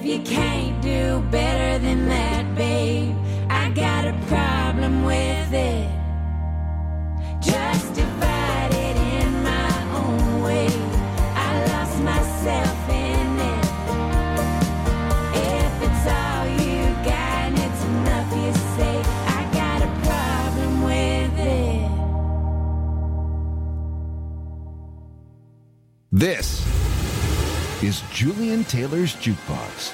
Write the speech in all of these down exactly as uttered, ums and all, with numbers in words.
you can't do better than that, babe, I got a problem with it. Justified it in my own way. I lost myself in it. If it's all you got and it's enough you say, I got a problem with it. This is Julian Taylor's Jukebox.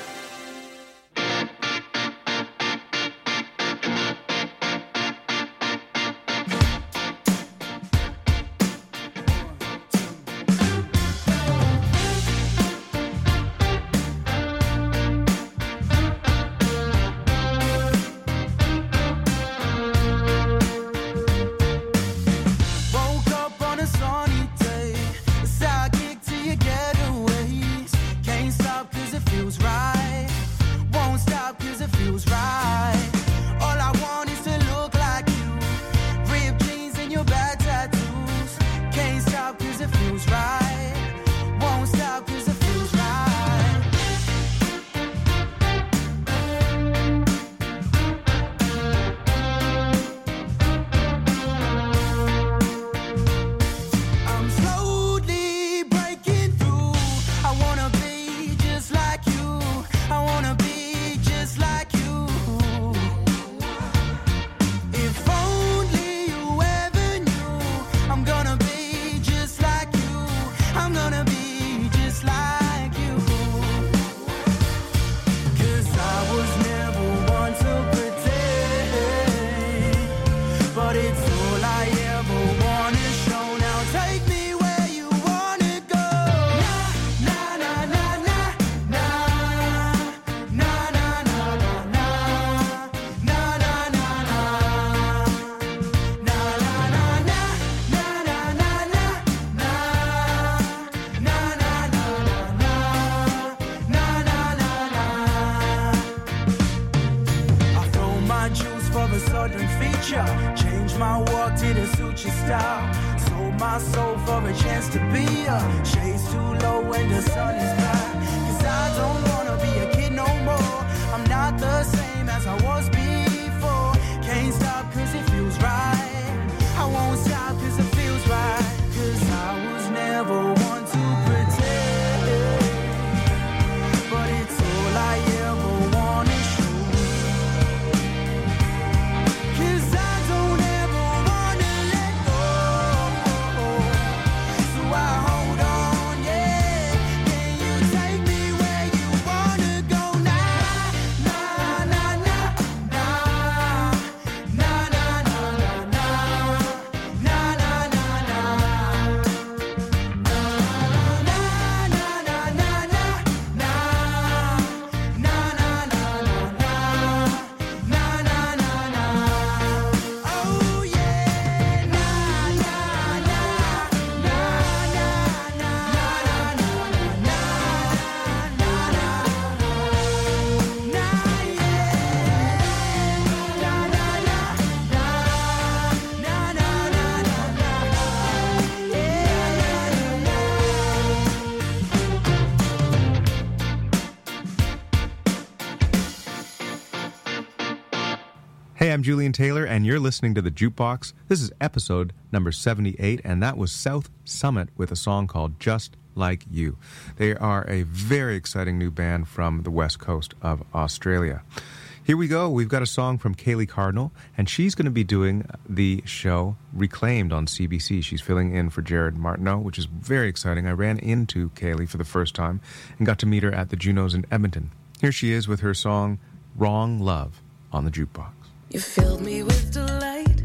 Hey, I'm Julian Taylor, and you're listening to The Jukebox. This is episode number seventy-eight, and that was South Summit with a song called Just Like You. They are a very exciting new band from the west coast of Australia. Here we go. We've got a song from Kaylee Cardinal, and she's going to be doing the show Reclaimed on C B C. She's filling in for Jared Martineau, which is very exciting. I ran into Kaylee for the first time and got to meet her at the Junos in Edmonton. Here she is with her song Wrong Love on the Jukebox. You filled me with delight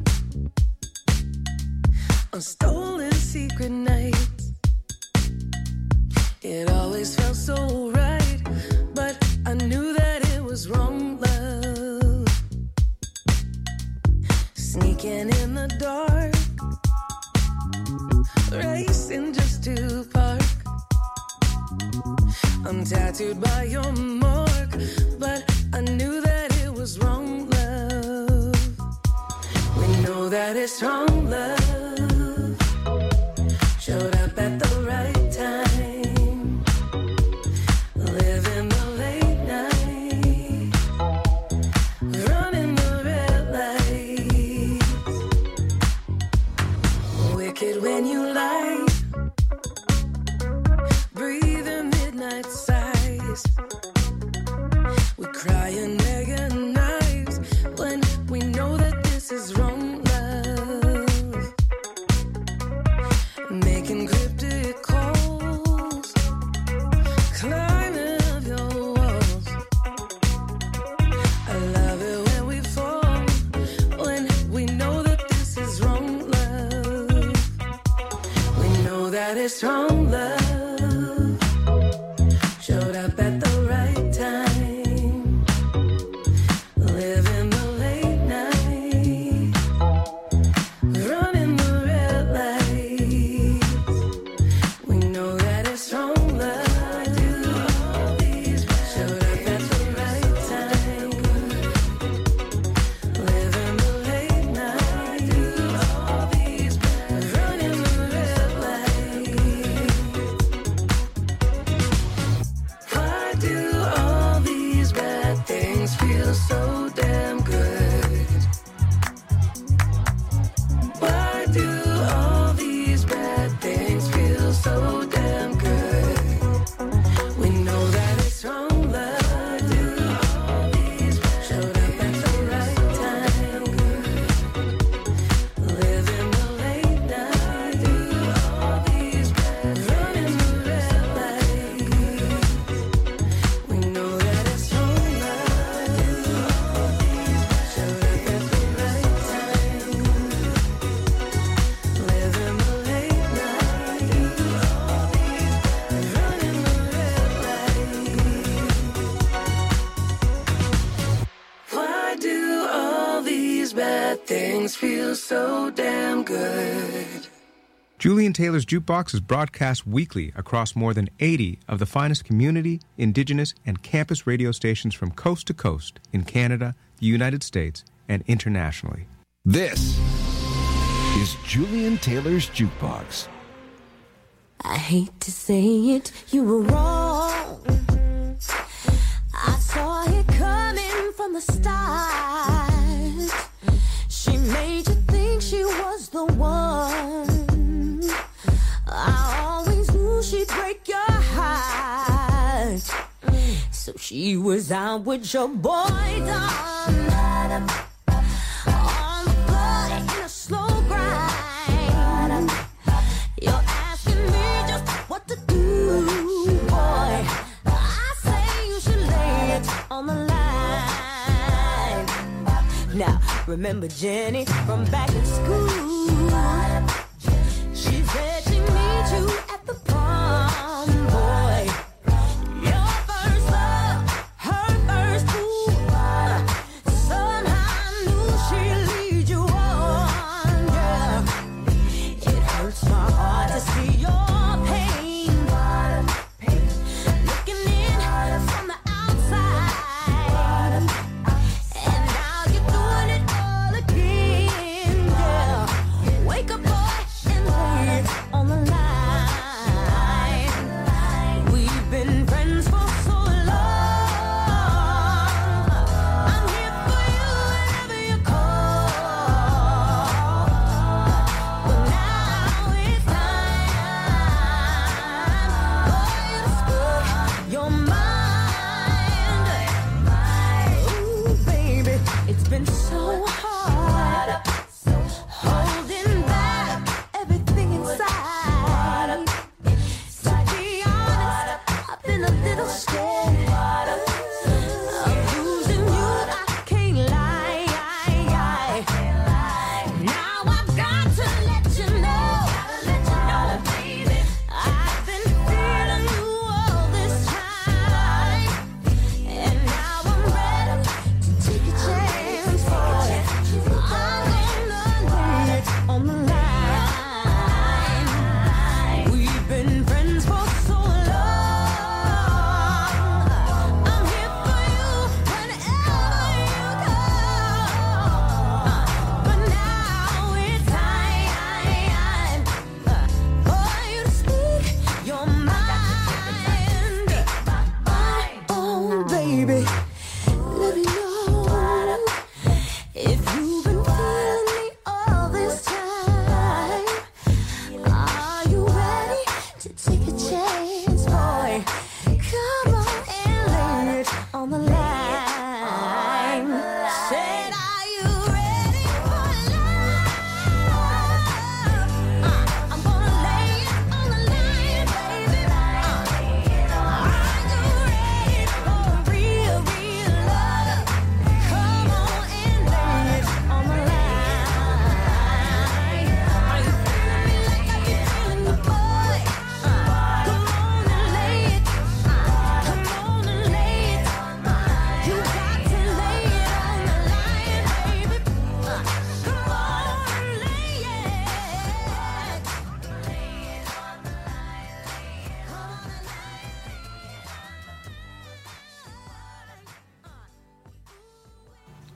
on stolen secret nights. It always felt so right, but I knew that it was wrong love. Sneaking in the dark, racing just to park. I'm tattooed by your mark, but I knew that it was wrong love. We know that it's wrong love. Showed up at the right time, living the late night. days. We cry and agonize when we know that this is wrong love. Making cryptic calls, climbing up your walls. I love it when we fall, when we know that this is wrong love. We know that it's wrong love. Showed up at the right time, living the late night, running the red lights. We know that it's wrong love. Showed up at the right time, living the late night, running the red lights. Why do all these bad things feel so damn good? Why do all these bad things feel so damn good? We know that it's wrong love. Showed up at the right time, living the late night, running the red lights. We know that it's wrong love. Showed up at the right time, living the late night, running the red lights. Why do all these bad things feel so damn good? Julian Taylor's Jukebox is broadcast weekly across more than eighty of the finest community, indigenous, and campus radio stations from coast to coast in Canada, the United States, and internationally. This is Julian Taylor's Jukebox. I hate to say it, you were wrong. I saw it coming from the start. She made you think she was the one. I always knew she'd break your heart. So she was out with your boy, Don. On the floor in a slow grind. You're asking me just what to do, boy. I say you should lay it on the line. Now, remember Jenny from back in school? She said she needs you at the prom, boy. Your first love, her first fool. Somehow I knew she'd lead you on, yeah. It hurts my heart to see your pain. Looking in from the outside. And now you're doing it all again, yeah. Wake up, boy, and lay it on the line. We've been friends for so long. I'm here for you whenever you call. But now it's time for you to speak your mind. Ooh, baby, it's been so hard holding back everything inside. To be honest, I've been a little scared of losing you. I can't lie. Now I've got to let you know, baby, I've been feeling you all this time, and now I'm ready to take a chance, boy. I'm gonna lay it on the line. We've been friends for so long. I'm here for you whenever you call. But now it's time for you to speak your mind. Oh, baby, let me know if you've been feeling me all this time. Are you ready to take a chance, boy? Come on and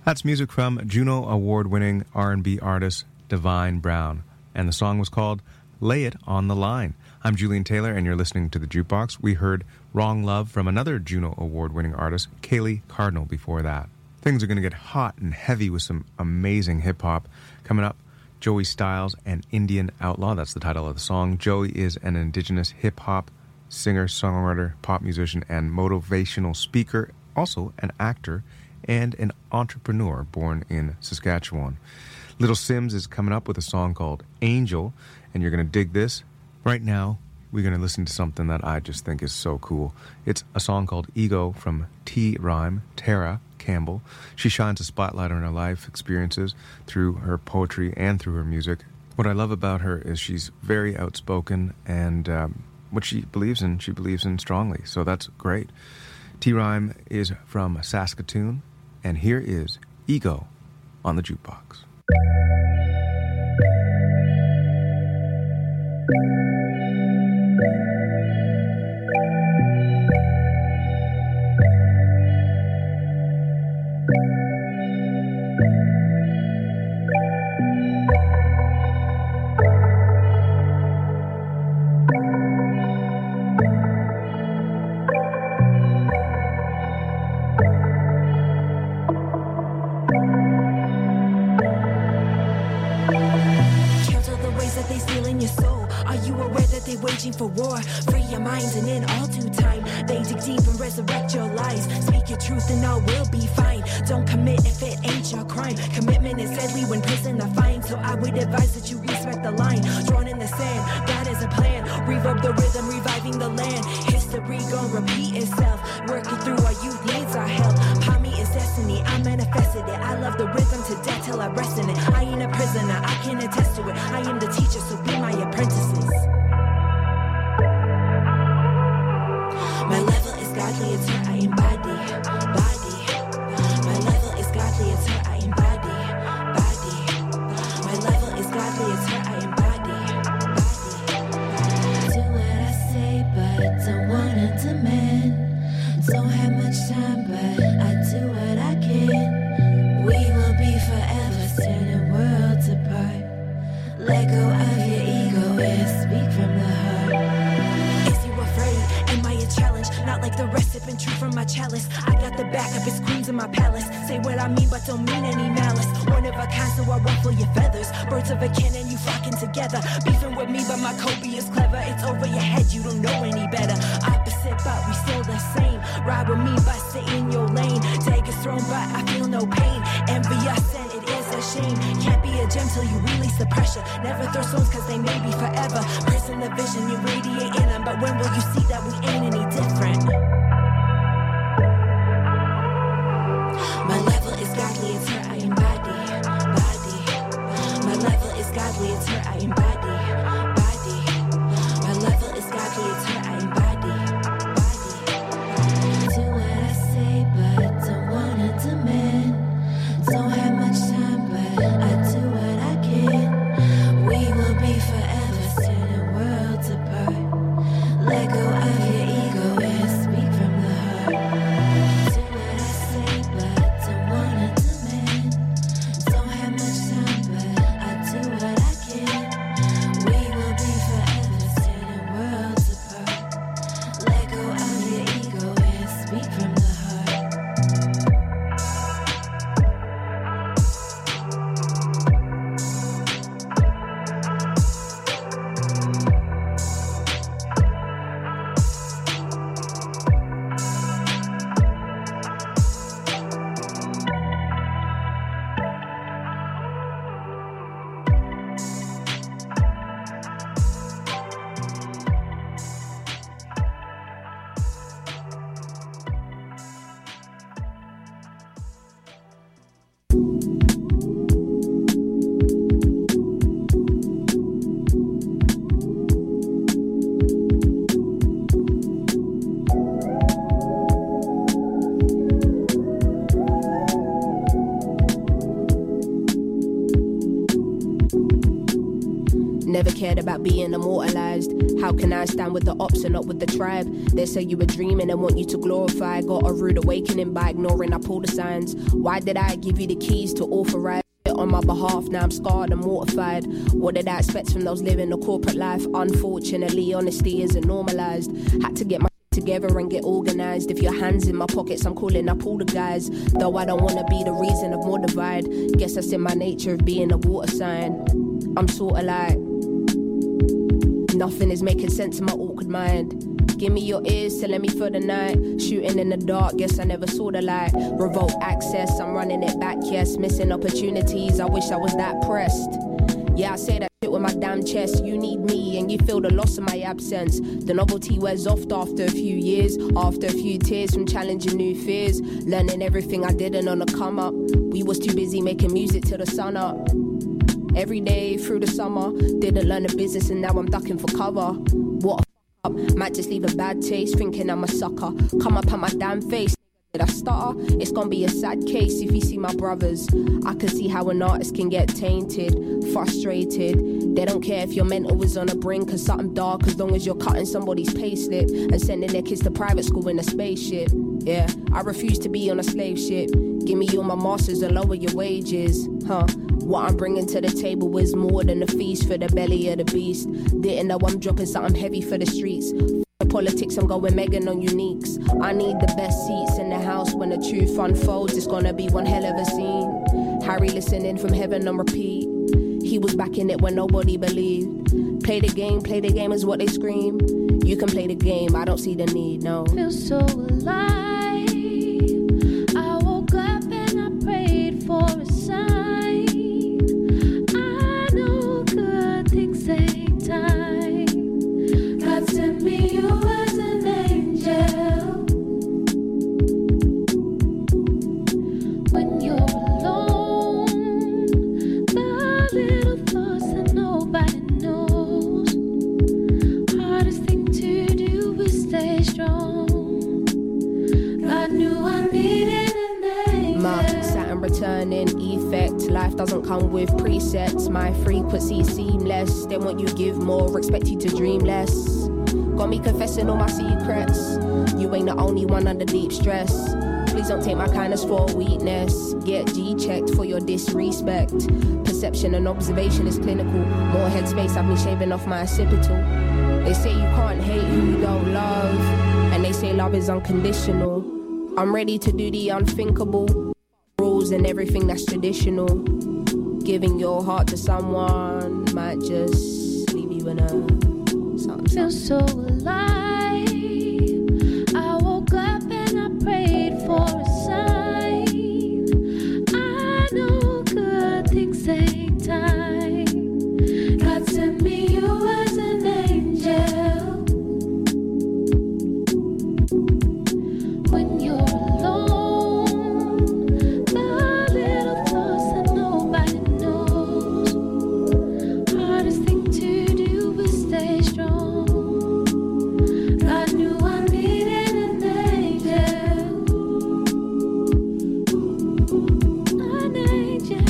That's music from Juno Award-winning R and B artist Divine Brown, and the song was called Lay It on the Line. I'm Julian Taylor, and you're listening to The Jukebox. We heard Wrong Love from another Juno Award-winning artist, Kaylee Cardinal, before that. Things are going to get hot and heavy with some amazing hip-hop. Coming up, Joey Styles and Indian Outlaw. That's the title of the song. Joey is an indigenous hip-hop singer, songwriter, pop musician, and motivational speaker, also an actor and an entrepreneur born in Saskatchewan. Little Sims is coming up with a song called Angel, and you're going to dig this. Right now, we're going to listen to something that I just think is so cool. It's a song called Ego from T-Rhyme, Tara Campbell. She shines a spotlight on her life experiences through her poetry and through her music. What I love about her is she's very outspoken, and um, what she believes in, she believes in strongly. So that's great. T-Rhyme is from Saskatoon, and here is Ego on the Jukebox. Waging for war, free your minds, and in all due time they dig deep and resurrect your lies. Speak your truth and all will be fine. Don't commit if it ain't your crime. Commitment is deadly when prison I find, so I would advise that you respect the line drawn in the sand. God is a plan, reverb the rhythm, reviving the land. History gon' repeat itself, working through our youth needs our help. Pami is destiny, I manifested it. I love the rhythm to death till I rest in it. I ain't a prisoner, I can attest to it. I am the teacher, so be my apprentices. My level is godly, it's her I embody, body. My level is godly, it's her I embody, body. My level is godly, it's her I embody, body. Do what I say, but don't wanna demand. Don't have much time, but I do what I can. We will be forever standing worlds apart. Let go of your ego and speak from the heart. Not like the rest, sipping truth from my chalice. I got the backup, it's queens in my palace. Say what I mean, but don't mean any malice. One of a kind, so I ruffle your feathers. Birds of a cannon, you flocking together. Beefing with me, but my Kobe is clever. It's over your head, you don't know any better. Opposite, but we still the same. Ride with me, but stay in your lane. Daggers thrown, but I feel no pain. Envious, and it is a shame. Can't be a gem till you release the pressure. Never throw stones, cause they may be forever. Prison the vision, you radiate in them. But when will you see that we ain't any different? My level is godly, it's her I embody, body. My level is godly, it's her I embody, body. My level is godly, it's her I embody, body. Do what I say, but don't wanna demand. Don't have much time, but I do what I can. We will be forever standing worlds apart. Let go of your ego and speak cared about being immortalized. How can I stand with the ops and not with the tribe? They say you were dreaming and want you to glorify. Got a rude awakening by ignoring I pull the signs. Why did I give you the keys to authorize it on my behalf? Now I'm scarred and mortified. What did I expect from those living a corporate life? Unfortunately, honesty isn't normalized. Had to get my together and get organized. If your hands in my pockets, I'm calling up all the guys. Though I don't want to be the reason of more divide. Guess that's in my nature of being a water sign. I'm sorta like nothing is making sense in my awkward mind. Give me your ears, telling me for the night. Shooting in the dark, guess I never saw the light. Revolt access, I'm running it back, yes. Missing opportunities, I wish I was that pressed. Yeah, I say that shit with my damn chest. You need me and you feel the loss of my absence. The novelty wears off after a few years. After a few tears from challenging new fears. Learning everything I didn't on the come up. We was too busy making music till the sun up. Every day through the summer. Didn't learn the business and now I'm ducking for cover. What a f*** up. Might just leave a bad taste thinking I'm a sucker. Come up on my damn face. Did I stutter? It's gonna be a sad case if you see my brothers. I can see how an artist can get tainted, frustrated. They don't care if your mental is on a brink of something dark, as long as you're cutting somebody's payslip and sending their kids to private school in a spaceship. Yeah, I refuse to be on a slave ship. Give me all my masters and lower your wages. Huh? What I'm bringing to the table is more than a feast for the belly of the beast. Didn't know I'm dropping something heavy for the streets. Politics, I'm going Megan on uniques. I need the best seats in the house when the truth unfolds. It's gonna be one hell of a scene. Harry listening from heaven on repeat. He was back in it when nobody believed. Play the game, play the game is what they scream. You can play the game, I don't see the need, no. Feel so alive. I woke up and I prayed for a sign. I know good things take time. God sent me you as an angel. When you're alone, the little thoughts that nobody knows. Hardest thing to do is stay strong. God knew I needed an angel. My Saturn returning effect. Life doesn't come with presets. My frequency seamless. They want you give more, expect you to dream less. Got me confessing all my secrets. You ain't the only one under deep stress. Please don't take my kindness for weakness. Get G-checked for your disrespect. Perception and observation is clinical. More headspace, I've been shaving off my occipital. They say you can't hate who you don't love, and they say love is unconditional. I'm ready to do the unthinkable. Rules and everything that's traditional. Giving your heart to someone might just leave you in a something. Feel so alive. I woke up and I prayed for a sign. I know good things take time. God sent me you as an angel. When you're alone, the little thoughts that nobody knows. Hardest thing to do is stay strong. God knew I needed an angel. An angel.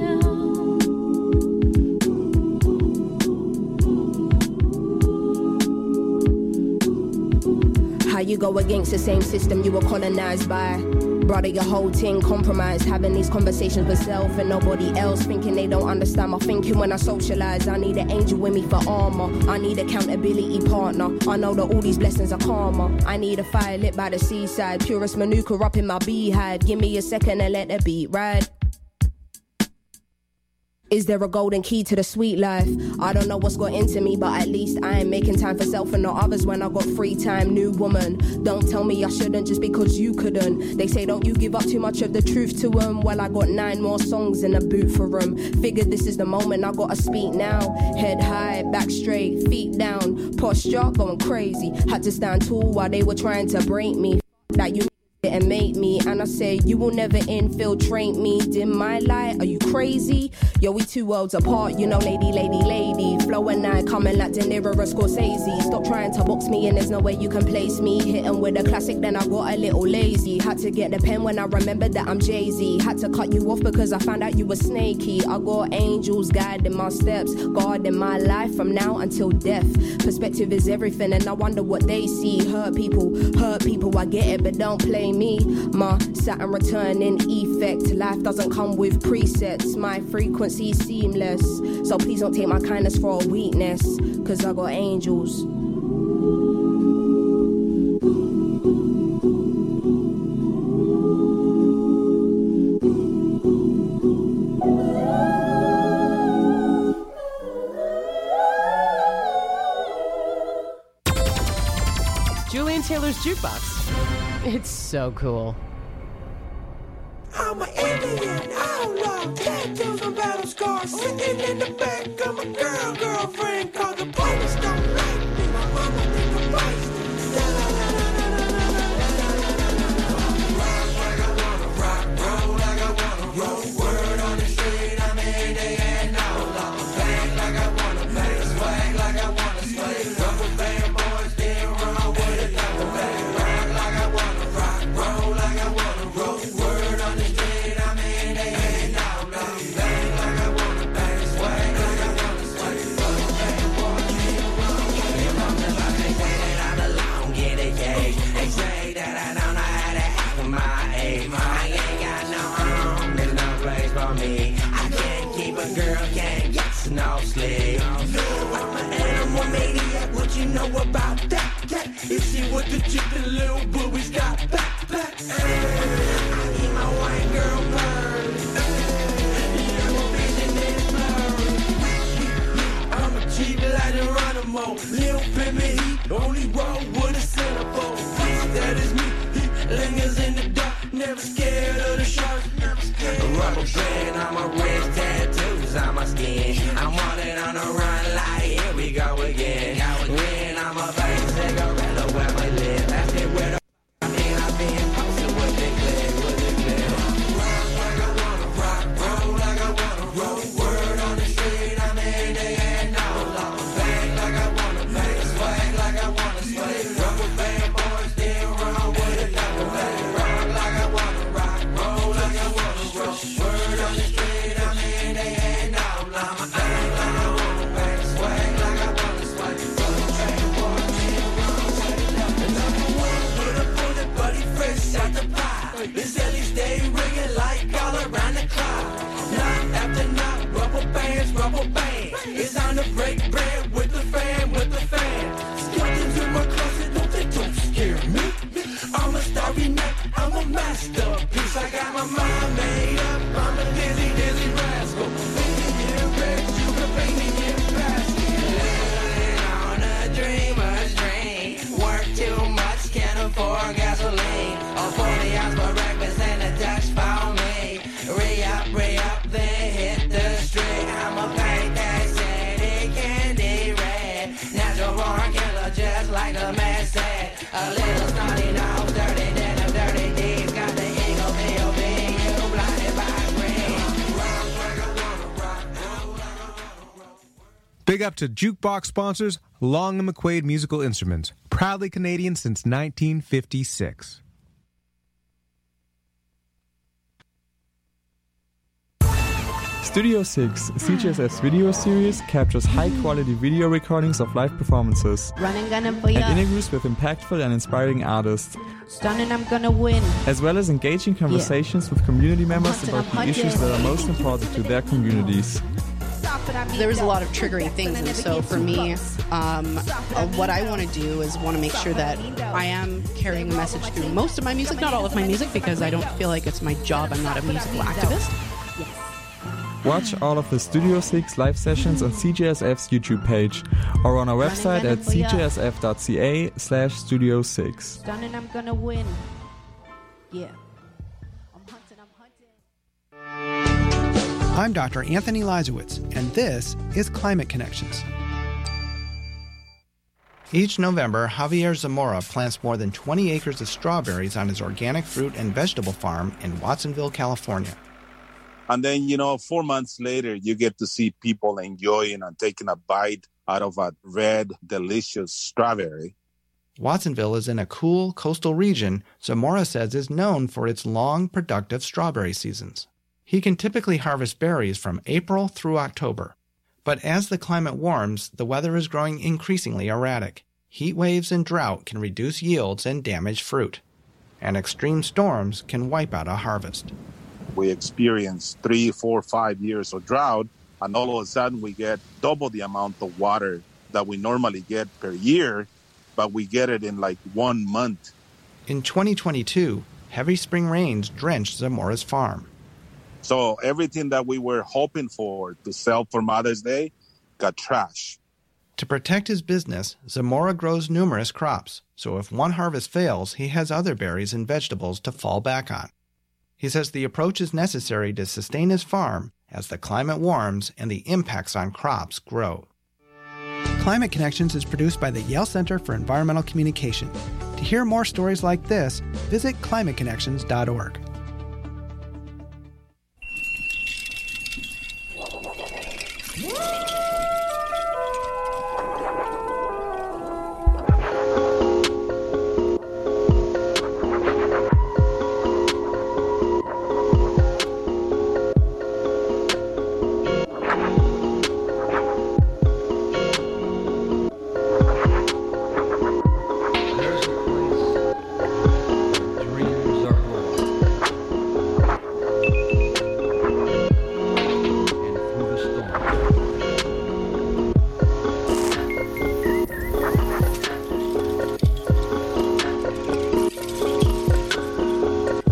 How you go against the same system you were colonized by? Brother, your whole thing compromised. Having these conversations with self and nobody else. Thinking they don't understand my thinking when I socialize. I need an angel with me for armor. I need accountability partner. I know that all these blessings are karma. I need a fire lit by the seaside. Purest manuka up in my beehive. Give me a second and let the beat ride. Is there a golden key to the sweet life? I don't know what's got into me, but at least I ain't making time for self and not others when I got free time. New woman, don't tell me I shouldn't just because you couldn't. They say don't you give up too much of the truth to them. Well, I got nine more songs in the boot for them. Figured this is the moment, I gotta speak now. Head high, back straight, feet down. Posture going crazy. Had to stand tall while they were trying to break me. That you and make me, and I say you will never infiltrate me. Dim my light, are you crazy? Yo, we two worlds apart, you know, lady, lady, lady. Flow and I coming like De Niro or Scorsese. Stop trying to box me in, there's no way you can place me. Hit 'em with a classic, then I got a little lazy. Had to get the pen when I remembered that I'm Jay-Z. Had to cut you off because I found out you were snaky. I got angels guiding my steps, guarding my life from now until death. Perspective is everything, and I wonder what they see. Hurt people, hurt people, I get it, but don't play me. My Saturn returning effect. Life doesn't come with presets. My frequency's seamless, so please don't take my kindness for a weakness, cause I got angels. Julian Taylor's Jukebox. It's so cool. I'm an Indian outlaw, tattoos and battle scars, sitting in the back of my girl, girlfriend, cause the police don't like me. My mama think I'm feisty. La la la la la la la la la. Rock like I wanna rock, roll like I wanna roll. Word on the street, I'm an Indian outlaw. Bang like I wanna bang, swag like I wanna swag. Rubber band boys, still run with it like a bang. Rock like I wanna rock, roll like I wanna roll. Word on the street, I'm in the end outlaw. Bang like I wanna bang, swag like I wanna swag. Rubber band boys, still run with it. I'm the like they say that I'm alone, get it, yeah. They say that I don't know how to act with my age. I ain't got no home, there's no place for me. I can't keep a girl, can't get no sleep. I'm an animal maniac, what you know about that? That is she with the chicken little boobies got back, back. I eat my white girl bird. Yeah, my vision is blurred. I'm a cheap like Geronimo. Lil Pimpin' heat, only roll with a centerfold. That is me, he lingers in the dark, never scared of the sharks. A rubber band on my wrist, tattoos on my skin. I'm wanted on the run like here we go again. When I'm a bang cigarette where my live, that's it where the I mean I've been posted with the clear, with the clear. Rock like I wanna rock, roll like I wanna roll. Word on the street, I'm in the end outlaw. Bang like I wanna bang, swag like I wanna swag. Rubber band boys still run with it like a bang. Rock like I wanna rock, roll like I wanna roll. Word on the street, I'm in the end outlaw. Bang like I wanna bang, swag like I wanna swag. Rubber band boys still run with it like a bang. Number one with a bullet, buddy, fresh out the pie. This L E stay ringing like all around the clock. Knock after knock, rubber bands, rubber bands. It's on the break bread with the fan, with the fan. Stepped into my closet, don't they don't scare me. I'm a starry night, I'm a masterpiece. I got my mind made up, I'm a dizzy, dizzy rascal. Baby, get rich, you can pay me in basket. Living on a dreamer's dream. Work too much, can't afford gasoline. A forty ounce for breakfast and a Dutch for me. Re-up, re-up, then hit the street. I'm a paint that city candy red. Natural born killer, just like the man said. A little snotty nose, dirty denim, dirty deeds. Got the eagle, B O B, you blinded by green. Rock like I wanna rock, roll like I wanna roll. Big up to Jukebox sponsors Long and McQuaid Musical Instruments, proudly Canadian since nineteen fifty-six. Studio six, C G S F's video series, captures high-quality video recordings of live performances Running gonna for and ya. interviews with impactful and inspiring artists, Stunning, I'm gonna win. as well as engaging conversations with community members hunting, about I'm the hunting. issues that are most important to their communities. There was a lot of triggering things, and so for me, um, uh, what I want to do is want to make sure that I am carrying a message through most of my music, not all of my music, because I don't feel like it's my job. I'm not a musical activist. Watch all of the Studio six live sessions on C G S F's YouTube page or on our website at c g s f dot c a slash studio six. Stunning, I'm gonna win. Yeah. I'm hunting, I'm hunting. I'm Doctor Anthony Lizowitz, and this is Climate Connections. Each November, Javier Zamora plants more than twenty acres of strawberries on his organic fruit and vegetable farm in Watsonville, California. And then, you know, four months later, you get to see people enjoying and taking a bite out of a red, delicious strawberry. Watsonville is in a cool coastal region Zamora says is known for its long, productive strawberry seasons. He can typically harvest berries from April through October. But as the climate warms, the weather is growing increasingly erratic. Heat waves and drought can reduce yields and damage fruit. And extreme storms can wipe out a harvest. We experience three, four, five years of drought, and all of a sudden we get double the amount of water that we normally get per year, but we get it in like one month. In twenty twenty-two, heavy spring rains drenched Zamora's farm. So everything that we were hoping for to sell for Mother's Day got trashed. To protect his business, Zamora grows numerous crops, so if one harvest fails, he has other berries and vegetables to fall back on. He says the approach is necessary to sustain his farm as the climate warms and the impacts on crops grow. Climate Connections is produced by the Yale Center for Environmental Communication. To hear more stories like this, visit climate connections dot org.